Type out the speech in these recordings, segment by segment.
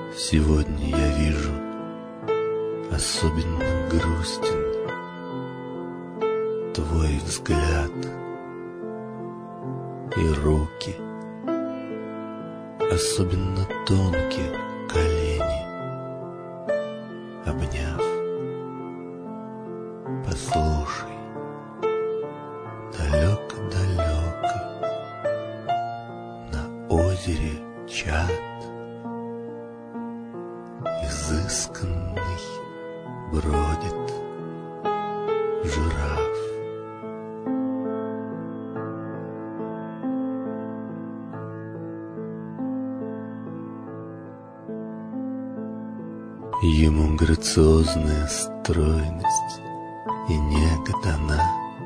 Сегодня я вижу, особенно грустен твой взгляд и руки, особенно тонкие колени, обняв. Послушай, далеко-далеко на озере Чад изысканный бродит жираф. Ему грациозная стройность и нега дана.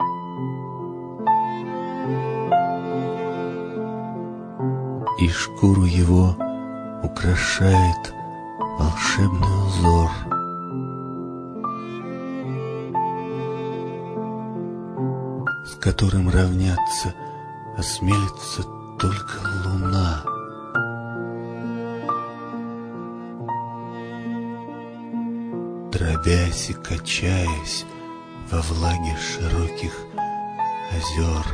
И шкуру его украшает волшебный узор. С которым равняться осмелится только луна. Дробясь и качаясь во влаге широких озер.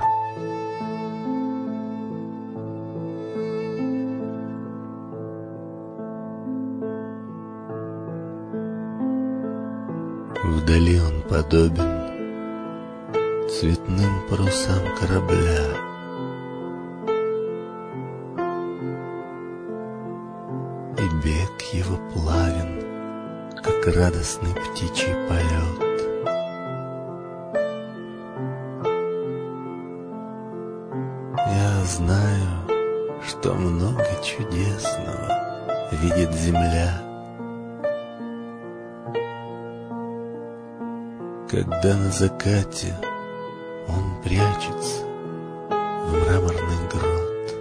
Вдали он подобен цветным парусам корабля. И бег его плавен, как радостный птичий полет. Я знаю, что много чудесного видит земля, когда на закате он прячется в мраморный грот.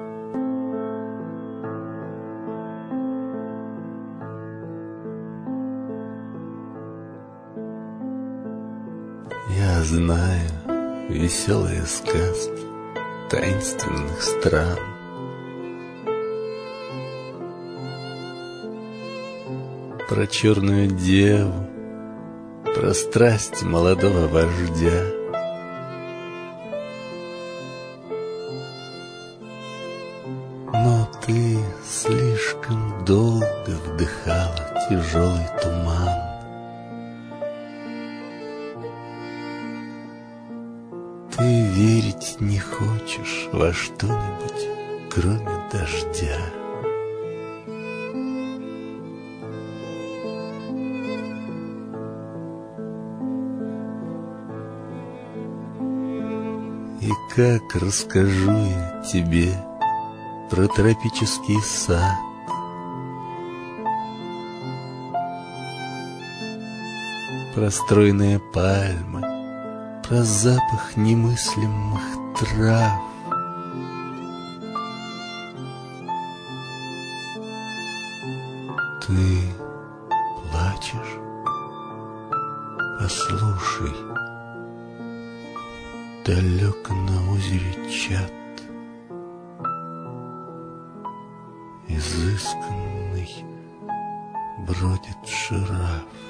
Я знаю веселые сказки таинственных стран, про черную деву, про страсть молодого вождя. Но ты слишком долго вдыхала тяжелый туман. Ты верить не хочешь во что-нибудь, кроме дождя. И как расскажу я тебе про тропический сад, про стройные пальмы, про запах немыслимых трав. Ты плачешь? Послушай, далеко на озере Чад изысканный бродит жираф.